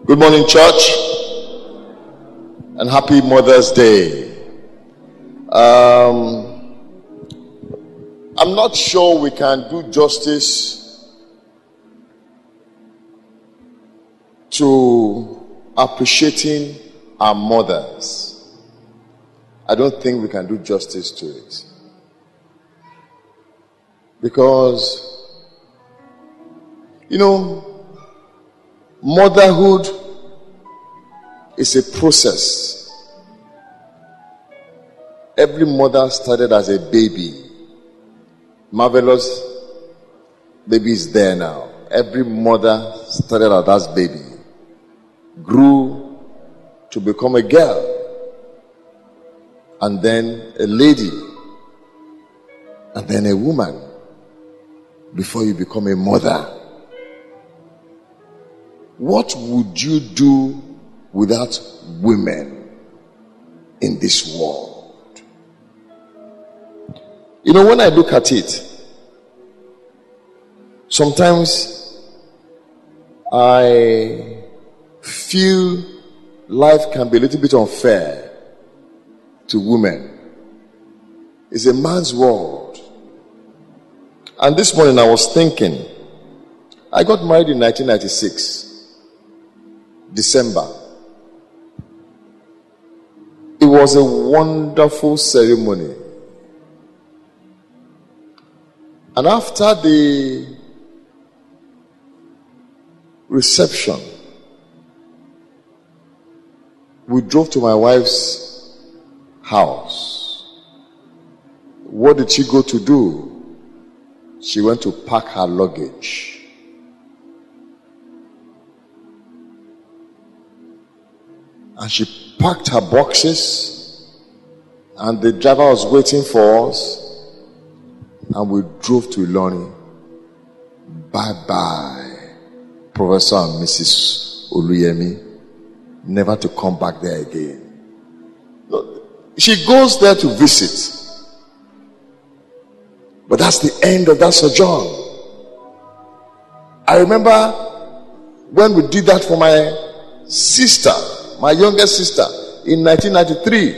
Good morning, church, and happy Mother's Day. I'm not sure we can do justice to appreciating our mothers. I don't think we can do justice to it. Because, motherhood is a process. Every mother started as a baby. Marvelous baby is there now. Every mother started as that baby, grew to become a girl, and then a lady, and then a woman, before you become a mother. What would you do without women in this world? When I look at it, sometimes I feel life can be a little bit unfair to women. It's a man's world. And this morning I was thinking, I got married in 1996. December. It was a wonderful ceremony. And after the reception, we drove to my wife's house. What did she go to do? She went to pack her luggage. And she packed her boxes, and the driver was waiting for us, and we drove to Ilorin. Bye-bye, Professor and Mrs. Oluyemi, never to come back there again. She goes there to visit, but that's the end of that sojourn. I remember when we did that for my sister, my youngest sister, in 1993.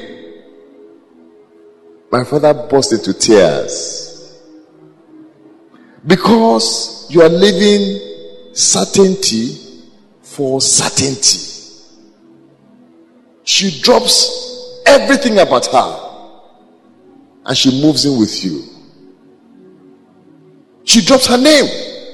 My father burst into tears. Because you are living certainty for certainty. She drops everything about her and she moves in with you. She drops her name.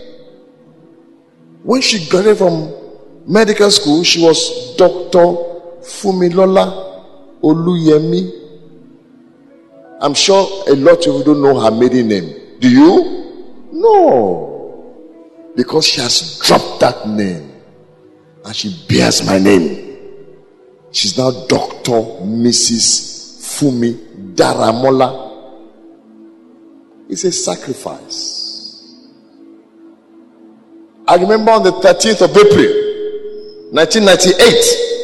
When she graduated from medical school, she was Dr. Fumilola Oluyemi. I'm sure a lot of you don't know her maiden name. Do you? No. Because she has dropped that name and she bears my name. She's now Dr. Mrs. Fumi Daramola. It's a sacrifice. I remember on the 13th of April 1998,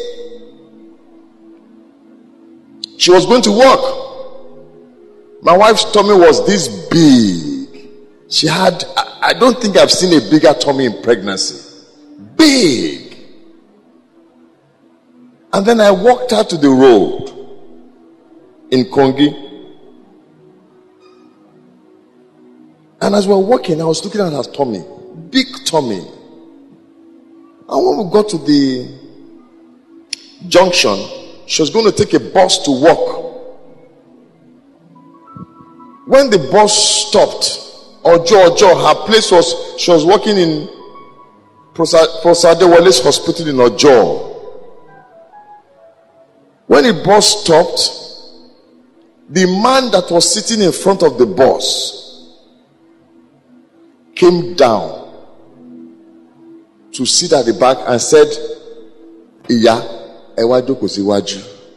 she was going to work. My wife's tummy was this big. She had, I don't think I've seen a bigger tummy in pregnancy. Big. And then I walked out to the road in Kongi. And as we were walking, I was looking at her tummy. Big tummy. And when we got to the junction, she was going to take a bus to work. When the bus stopped, Ojo, her place was, she was working in Prosadewale's hospital in Ojo. When the bus stopped, the man that was sitting in front of the bus came down to sit at the back and said, Iya, ewa joko siwaju.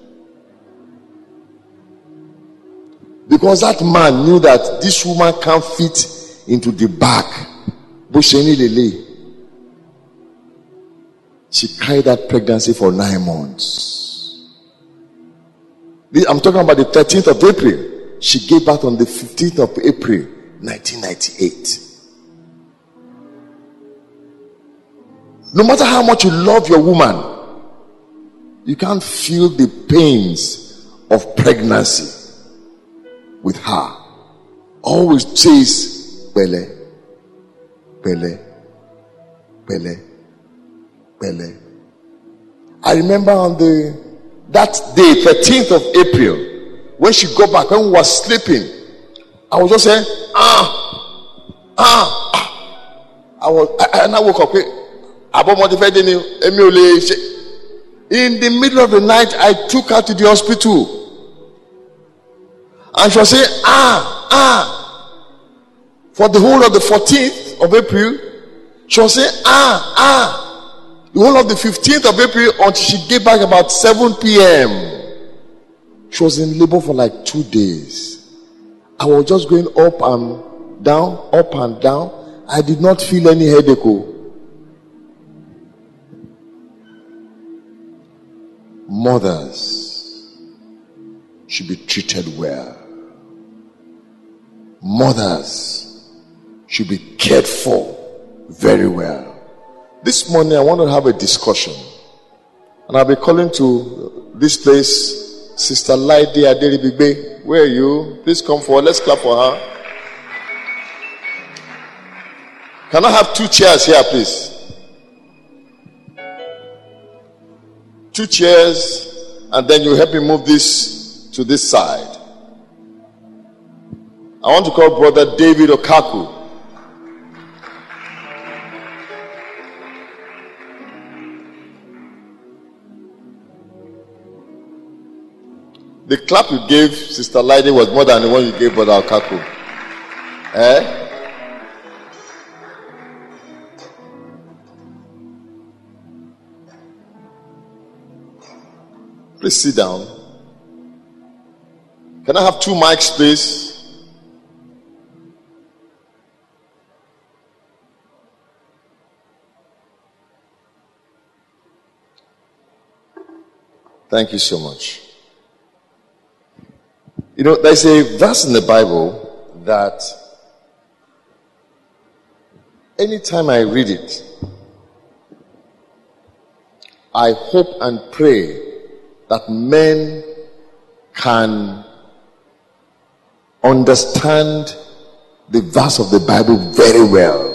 Because that man knew that this woman can't fit into the back. She carried that pregnancy for 9 months. I'm talking about the 13th of April. She gave birth on the 15th of April 1998. No matter how much you love your woman, you can't feel the pains of pregnancy with her. Always chase Bele, Bele, Bele, Bele. I remember on that day, 13th of April, when she got back, when we were sleeping, I was just saying, I woke up. In the middle of the night, I took her to the hospital. And she was saying, for the whole of the 14th of April, she was saying, the whole of the 15th of April until she gave back about 7 p.m. She was in labor for like 2 days. I was just going up and down, up and down. I did not feel any headache. Mothers should be treated well. Mothers should be cared for very well. This morning I want to have a discussion, and I'll be calling to this place Sister Laide Aderibigbe. Where are you? Please come forward. Let's clap for her. Can I have 2 chairs here, please? 2 chairs, and then you help me move this to this side. I want to call Brother David Okaku. The clap you gave Sister Laide was more than the one you gave Brother Okaku. Please sit down. Can I have 2 mics, please? Thank you so much. You know, there's a verse in the Bible that anytime I read it, I hope and pray that men can understand the verse of the Bible very well.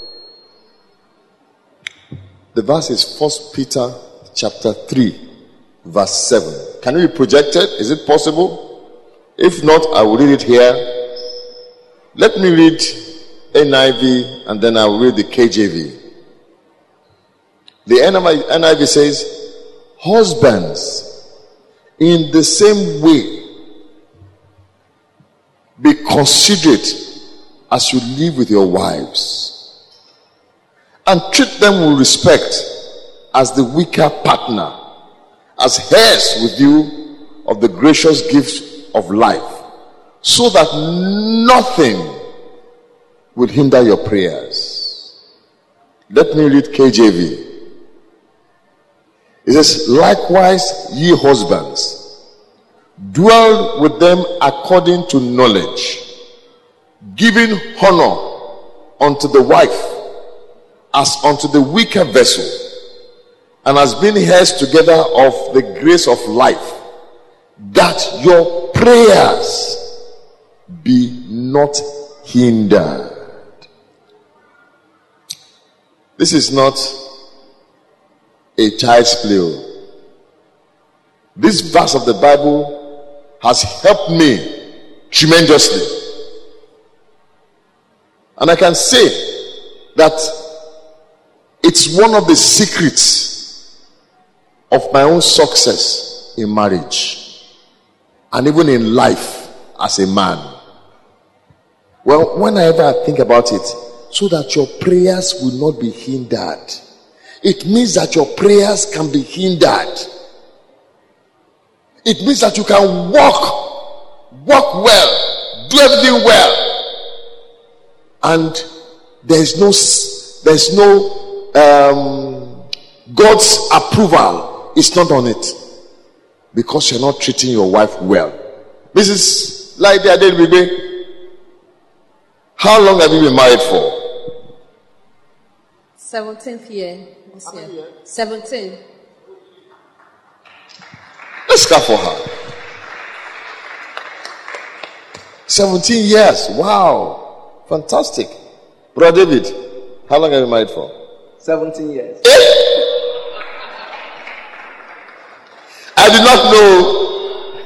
The verse is 1 Peter chapter 3, verse 7. Can it be projected? Is it possible? If not, I will read it here. Let me read NIV and then I will read the KJV. The NIV says, husbands, in the same way, be considerate as you live with your wives, and treat them with respect as the weaker partner, as heirs with you of the gracious gift of life, so that nothing will hinder your prayers. Let me read KJV. It says, likewise, ye husbands, dwell with them according to knowledge, giving honor unto the wife as unto the weaker vessel, and as being heirs together of the grace of life, that your prayers be not hindered. This is not a child's play. This verse of the Bible has helped me tremendously. And I can say that it's one of the secrets of my own success in marriage and even in life as a man. Well, whenever I think about it, so that your prayers will not be hindered. It means that your prayers can be hindered. It means that you can walk well, do everything well, and there's no God's approval is not on it because you're not treating your wife well. Mrs. Laide Aderibigbe, how long have you been married for? 17th year this year. 17. Let's clap for her. 17 years. Wow. Fantastic. Brother David, how long have you been married for? 17 years. I did not know.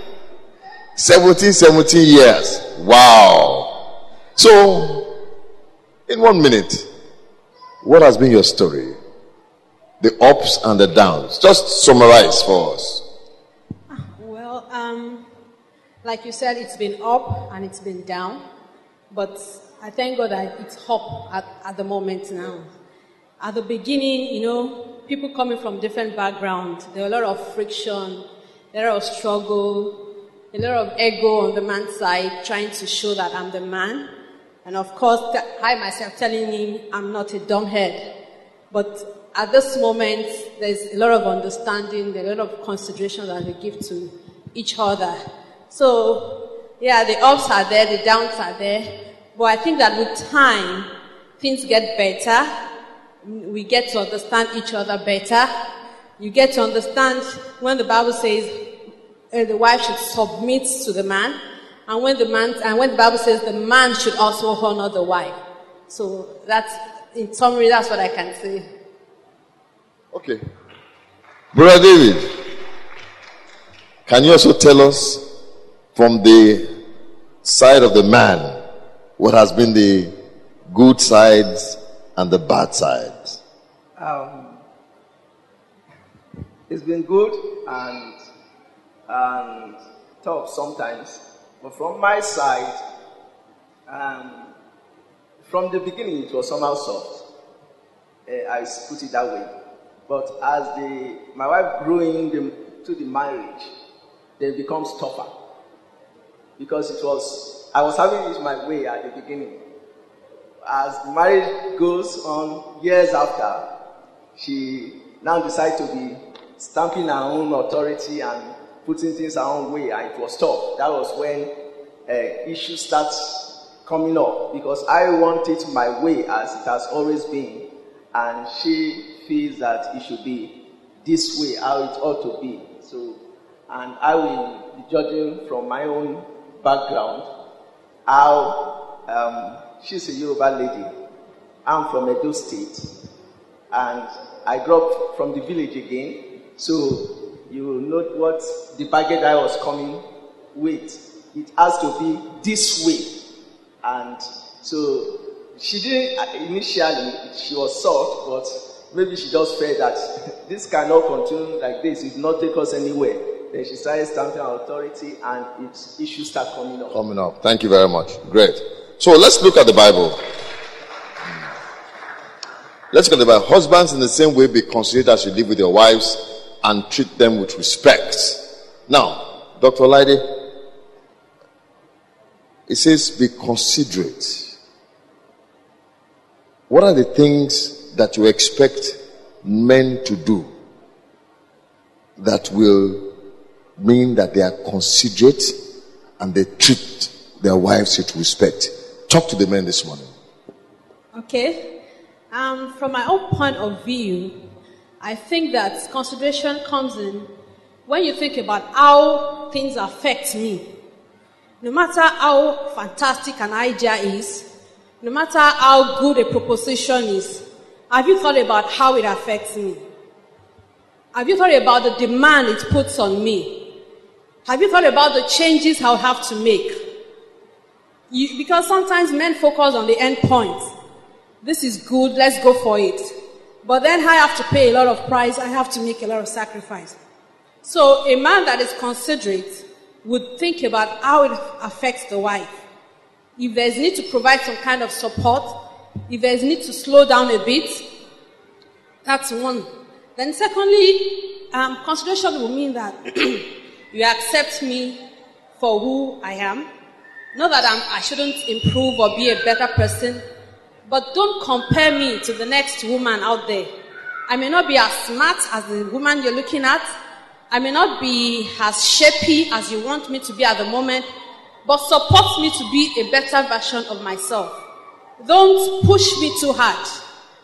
17 years. Wow. So, in 1 minute, what has been your story? The ups and the downs. Just summarize for us. Well, like you said, it's been up and it's been down. But I thank God that it's up at the moment now. At the beginning, people coming from different backgrounds, there were a lot of friction, a lot of struggle, a lot of ego on the man's side, trying to show that I'm the man. And of course, I myself telling him I'm not a dumbhead. But at this moment, there's a lot of understanding, there's a lot of consideration that we give to each other. So, yeah, the ups are there, the downs are there. But I think that with time, things get better. We get to understand each other better. You get to understand when the Bible says the wife should submit to the man, and when the Bible says the man should also honor the wife. So that's, in summary, that's what I can say. Okay. Brother David, can you also tell us from the side of the man what has been the good sides and the bad sides? It's been good and tough sometimes. But from my side, from the beginning it was somehow soft. I put it that way. But as my wife grew into the marriage, then it becomes tougher. Because I was having it my way at the beginning. As the marriage goes on, years after, she now decided to be stamping her own authority and putting things her own way, and it was tough. That was when issues start coming up, because I want it my way as it has always been, and she feels that it should be this way, how it ought to be. So, and I will be judging from my own background how she's a Yoruba lady. I'm from Edo State, and I grew up from the village again. So you know what the baggage I was coming with. It has to be this way, and so she didn't initially. She was soft, but maybe she just felt that this cannot continue like this. It will not take us anywhere. Then she started stamping her authority, and its issues start coming up. Thank you very much. Great. So let's look at the Bible. Let's look at the Bible. Husbands, in the same way, be considerate as you live with your wives and treat them with respect. Now, Dr. Laide, it says be considerate. What are the things that you expect men to do that will mean that they are considerate and they treat their wives with respect? Talk to the men this morning. Okay. From my own point of view, I think that consideration comes in when you think about how things affect me. No matter how fantastic an idea is, no matter how good a proposition is, have you thought about how it affects me? Have you thought about the demand it puts on me? Have you thought about the changes I'll have to make? Because sometimes men focus on the end point. This is good, let's go for it. But then I have to pay a lot of price, I have to make a lot of sacrifice. So a man that is considerate would think about how it affects the wife. If there's need to provide some kind of support, if there's need to slow down a bit, that's one. Then secondly, consideration will mean that you accept me for who I am. Not that I shouldn't improve or be a better person, but don't compare me to the next woman out there. I may not be as smart as the woman you're looking at. I may not be as shapy as you want me to be at the moment, but support me to be a better version of myself. Don't push me too hard.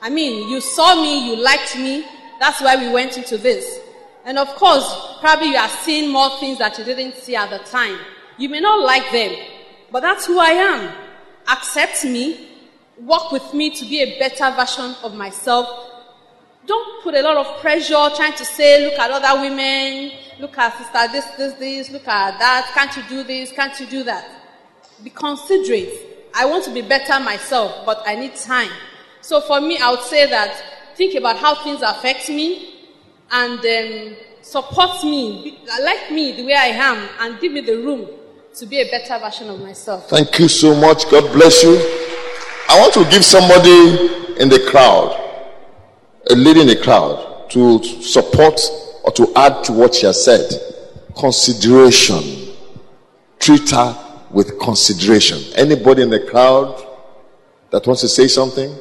I mean, you saw me, you liked me. That's why we went into this. And of course, probably you are seeing more things that you didn't see at the time. You may not like them, but that's who I am. Accept me, work with me to be a better version of myself. Don't put a lot of pressure trying to say, look at other women, look at sister this, look at that, can't you do this, can't you do that? Be considerate. I want to be better myself, but I need time. So for me, I would say that think about how things affect me and support me, like me the way I am, and give me the room to be a better version of myself. Thank you so much. God bless you. I want to give somebody in the crowd, a lady in the crowd, to support or to add to what she has said. Consideration. Treat her with consideration. Anybody in the crowd that wants to say something?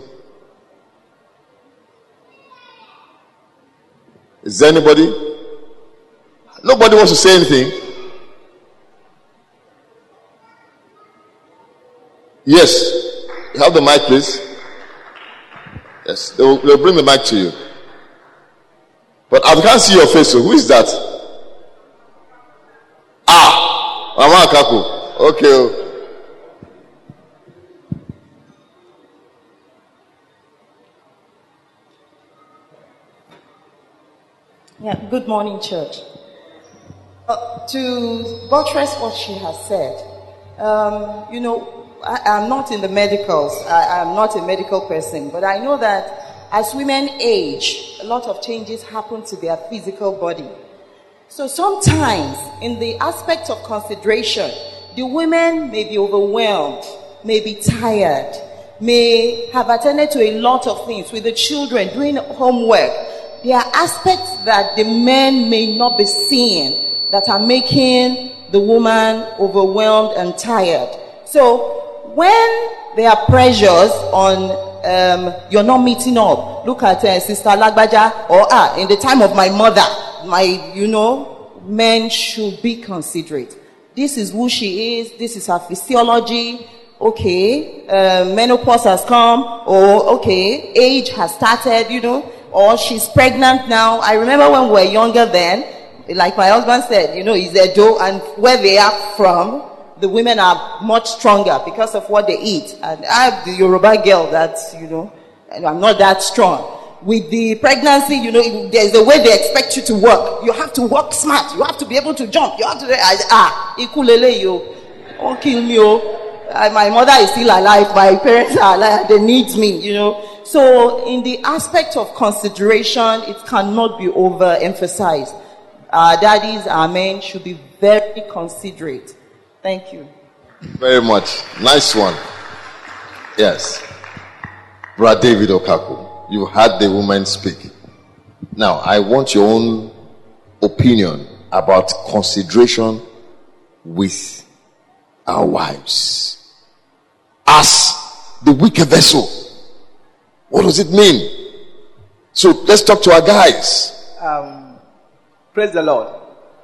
Is there anybody? Nobody wants to say anything? Yes. You have the mic, please. Yes. They'll bring the mic to you. But I can't see your face, so who is that? Mama Kaku. Okay. Yeah, good morning, church. To buttress what she has said, I'm not in the medicals. I'm not a medical person, but I know that as women age, a lot of changes happen to their physical body. So sometimes, in the aspect of consideration, the women may be overwhelmed, may be tired, may have attended to a lot of things with the children, doing homework. There are aspects that the men may not be seeing that are making the woman overwhelmed and tired. So when there are pressures on you're not meeting up, look at Sister Lagbaja, or in the time of my mother, men should be considerate. This is who she is, this is her physiology. Okay, menopause has come, or okay, age has started, or she's pregnant now. I remember when we were younger then, like my husband said, he's a doe, and where they are from, the women are much stronger because of what they eat. And I'm the Yoruba girl that, I'm not that strong. With the pregnancy, there's a way they expect you to work. You have to work smart. You have to be able to jump. You have to, ikulele yo, don't kill me yo. My mother is still alive. My parents are alive. They need me, So in the aspect of consideration, it cannot be overemphasized. Our daddies, our men should be very considerate. Thank you. Very much. Nice one. Yes. Brother David Okaku, you had the woman speak. Now, I want your own opinion about consideration with our wives. As the weaker vessel. What does it mean? So let's talk to our guys. Praise the Lord.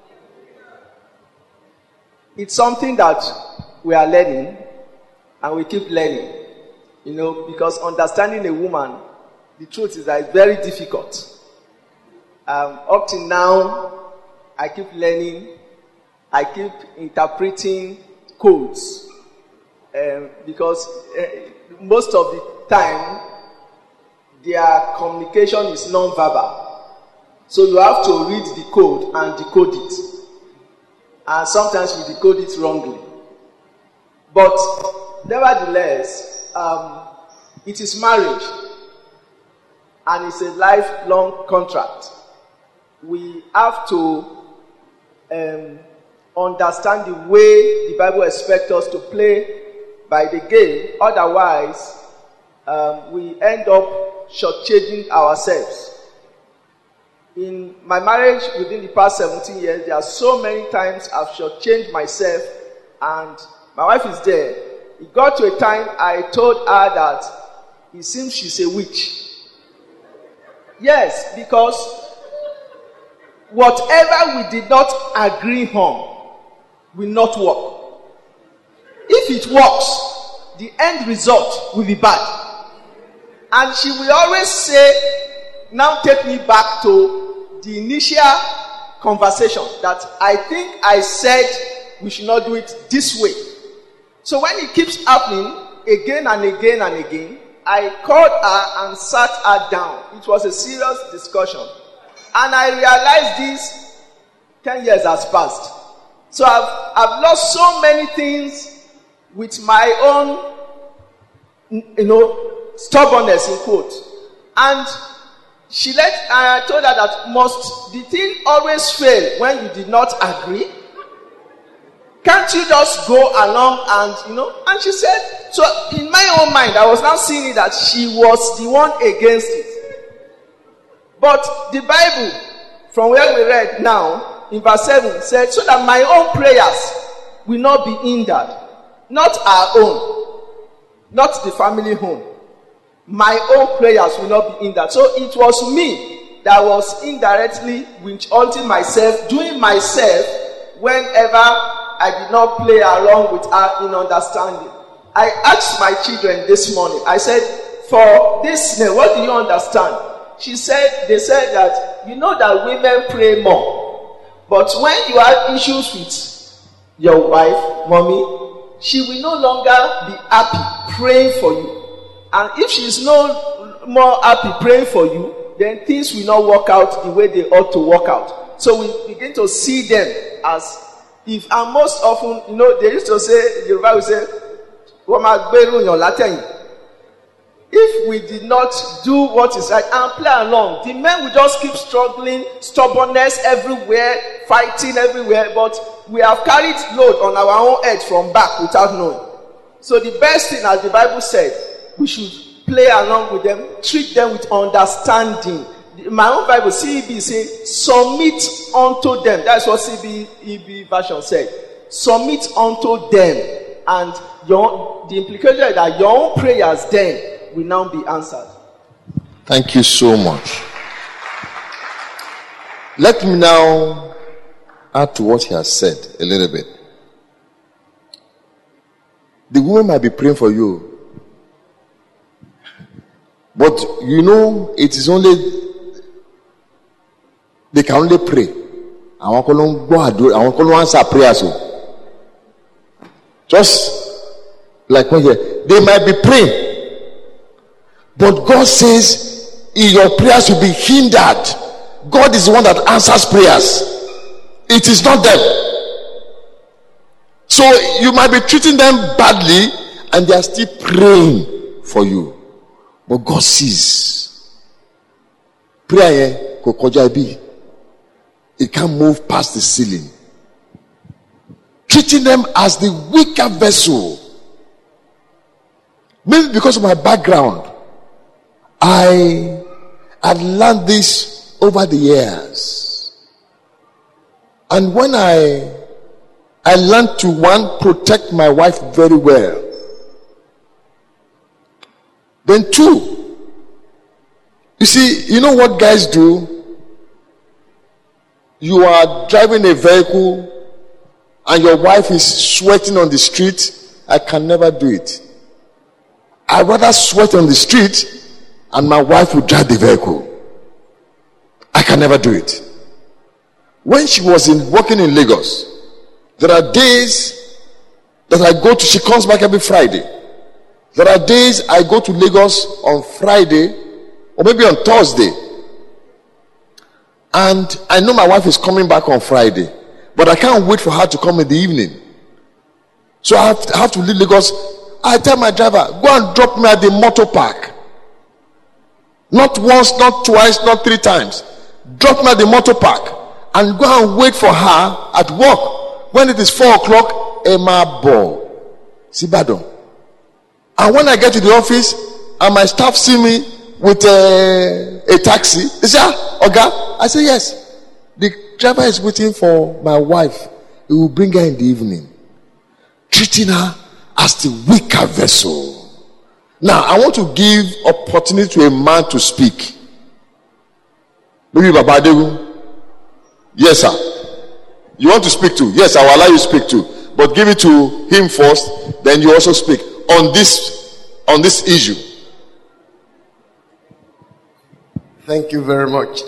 It's something that we are learning and we keep learning. Because understanding a woman, the truth is that it's very difficult. Up till now, I keep learning. I keep interpreting codes. Because most of the time, their communication is non-verbal. So you have to read the code and decode it. And sometimes we decode it wrongly. But nevertheless, it is marriage. And it's a lifelong contract. We have to understand the way the Bible expects us to play by the game. Otherwise, we end up shortchanging ourselves. In my marriage within the past 17 years, there are so many times I've shortchanged myself, and my wife is there. It got to a time I told her that it seems she's a witch. Yes, because whatever we did not agree on will not work. If it works, the end result will be bad. And she will always say, now take me back to the initial conversation that I think I said we should not do it this way. So when it keeps happening again and again and again, I called her and sat her down. It was a serious discussion. And I realized this 10 years has passed. So I've lost so many things with my own, stubbornness in quote. And I told her that must the thing always fail when you did not agree? Can't you just go along and, and she said, so in my own mind, I was now seeing it that she was the one against it. But the Bible, from where we read now, in verse 7, said, so that my own prayers will not be hindered. Not our own. Not the family home. My own prayers will not be hindered. So it was me that was indirectly witch-hunting myself, doing myself, whenever I did not play along with her in understanding. I asked my children this morning, I said, for this name, what do you understand? They said that, that women pray more. But when you have issues with your wife, mommy, she will no longer be happy praying for you. And if she is no more happy praying for you, then things will not work out the way they ought to work out. So we begin to see them as if, and most often, they used to say, the Bible will say, if we did not do what is right and play along, the men will just keep struggling, stubbornness everywhere, fighting everywhere, but we have carried load on our own head from back without knowing. So the best thing, as the Bible said, we should play along with them, treat them with understanding. My own Bible, CEB, says, submit unto them. That's what CEB version said. Submit unto them. And the implication is that your own prayers then will now be answered. Thank you so much. Let me now add to what he has said a little bit. The woman might be praying for you, but it is only they can only pray. I want to answer prayers. Just like when they might be praying, but God says your prayers will be hindered. God is the one that answers prayers. It is not them. So you might be treating them badly and they are still praying for you. But God sees. Prayer it can't move past the ceiling. Treating them as the weaker vessel. Maybe because of my background, I had learned this over the years. And when I learned to protect my wife very well. Then 2, you see, what guys do? You are driving a vehicle and your wife is sweating on the street. I can never do it. I'd rather sweat on the street and my wife will drive the vehicle. I can never do it. When she was working in Lagos, there are days that I go to, she comes back every Friday. There are days I go to Lagos on Friday or maybe on Thursday. And I know my wife is coming back on Friday, but I can't wait for her to come in the evening. So I have to leave Lagos. I tell my driver, go and drop me at the motor park. Not once, not twice, not 3 times. Drop me at the motor park and go and wait for her at work. When it is 4 o'clock, Emma Ball, Sibadon. And when I get to the office and my staff see me with a taxi, they say, Oga? I say, yes. The driver is waiting for my wife. He will bring her in the evening. Treating her as the weaker vessel. Now, I want to give opportunity to a man to speak. Maybe Babadegu. Yes, sir. You want to speak to? Yes, I will allow you to speak to. But give it to him first, then you also speak on this issue. Thank you very much.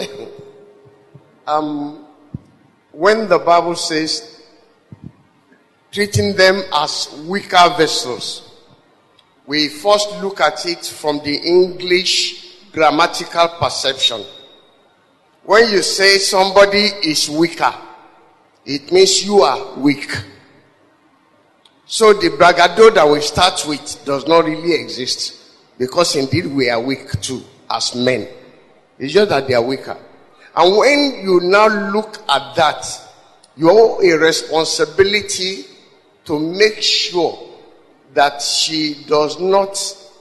When the Bible says treating them as weaker vessels, we first look at it from the English grammatical perception. When you say somebody is weaker, it means you are weak. So the bragado that we start with does not really exist, because indeed we are weak too as men. It's just that they are weaker. And when you now look at that, your responsibility to make sure that she's not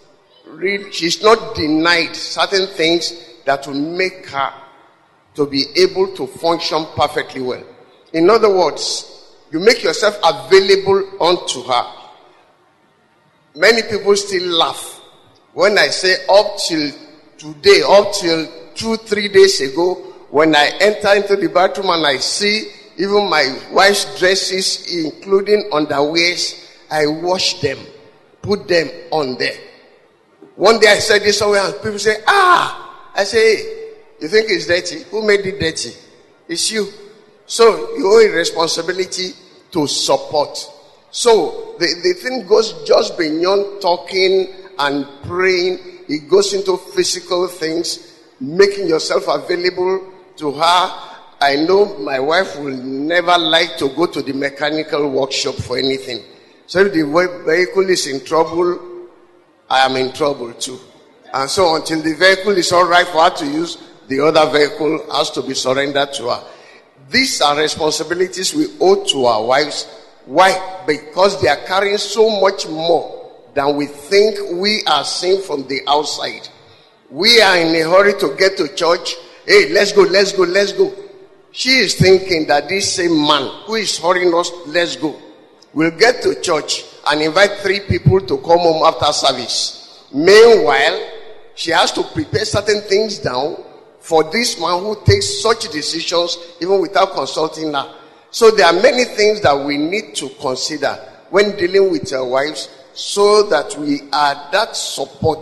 denied certain things that will make her to be able to function perfectly well. In other words, you make yourself available unto her. Many people still laugh when I say up till today, up till 2-3 days ago, when I enter into the bathroom and I see even my wife's dresses, including underwears, I wash them, put them on there. One day I said this somewhere and people say, I say, hey, you think it's dirty? Who made it dirty? It's you. So you owe a responsibility to support. So the thing goes just beyond talking and praying. It goes into physical things, making yourself available to her. I know my wife will never like to go to the mechanical workshop for anything. So if the vehicle is in trouble, I am in trouble too. And so until the vehicle is all right for her to use, the other vehicle has to be surrendered to her. These are responsibilities we owe to our wives. Why? Because they are carrying so much more than we think we are seeing from the outside. We are in a hurry to get to church. Hey, let's go. She is thinking that this same man who is hurrying us, let's go, will get to church and invite 3 people to come home after service. Meanwhile, she has to prepare certain things down for this man who takes such decisions even without consulting her. So there are many things that we need to consider when dealing with our wives, so that we are that support.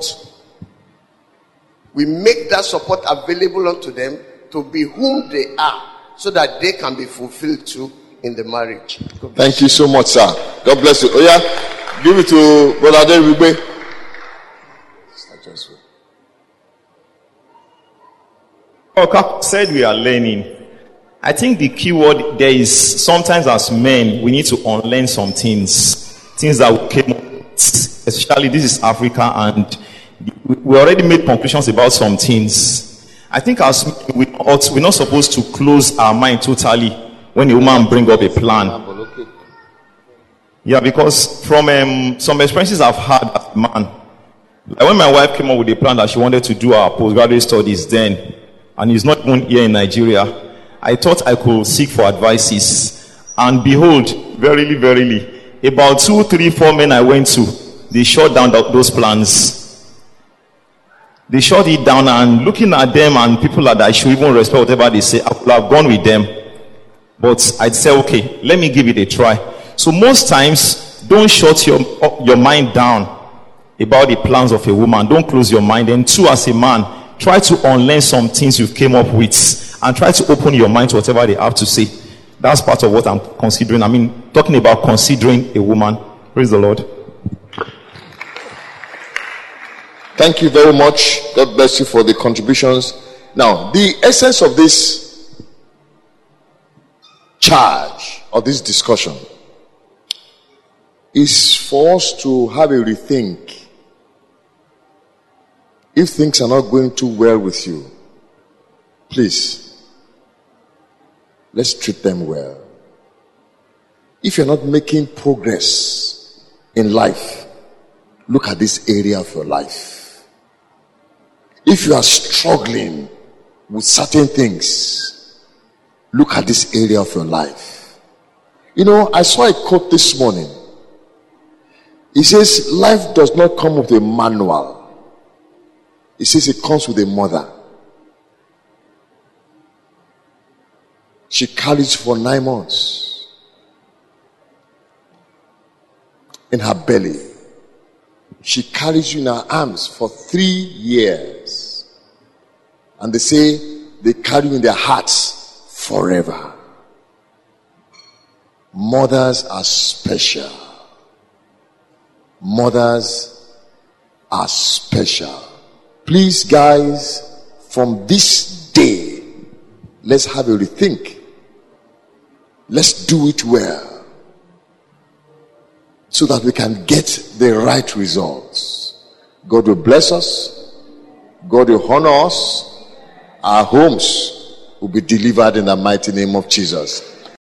We make that support available unto them to be whom they are, so that they can be fulfilled too in the marriage. Thank you so much, sir. God bless you. Oh yeah, give it to Brother David. Oka said we are learning. I think the key word there is, sometimes as men, we need to unlearn some things that we came up with. Especially this is Africa, and we already made conclusions about some things. I think as men, we're not supposed to close our mind totally when a woman bring up a plan. Yeah, because from some experiences I've had as a man, like when my wife came up with a plan that she wanted to do our postgraduate studies then, and he's not even here in Nigeria, I thought I could seek for advices. And behold, verily, about 2, 3, 4 men I went to, they shut down those plans. They shut it down, and looking at them and people that I should even respect whatever they say, I could have gone with them. But I'd say, okay, let me give it a try. So most times, don't shut your mind down about the plans of a woman. Don't close your mind. And 2, as a man, try to unlearn some things you've came up with, and try to open your mind to whatever they have to say. That's part of what I'm considering. I mean, talking about considering a woman. Praise the Lord. Thank you very much. God bless you for the contributions. Now, the essence of this charge, of this discussion, is for us to have a rethink. If things are not going too well with you, please, let's treat them well. If you're not making progress in life, look at this area of your life. If you are struggling with certain things, look at this area of your life. You know, I saw a quote this morning. It says, life does not come with a manual. It says it comes with a mother. She carries for 9 months in her belly. She carries you in her arms for 3 years. And they say they carry you in their hearts forever. Mothers are special. Mothers are special. Please, guys, from this day, let's have a rethink. Let's do it well, so that we can get the right results. God will bless us. God will honor us. Our homes will be delivered in the mighty name of Jesus.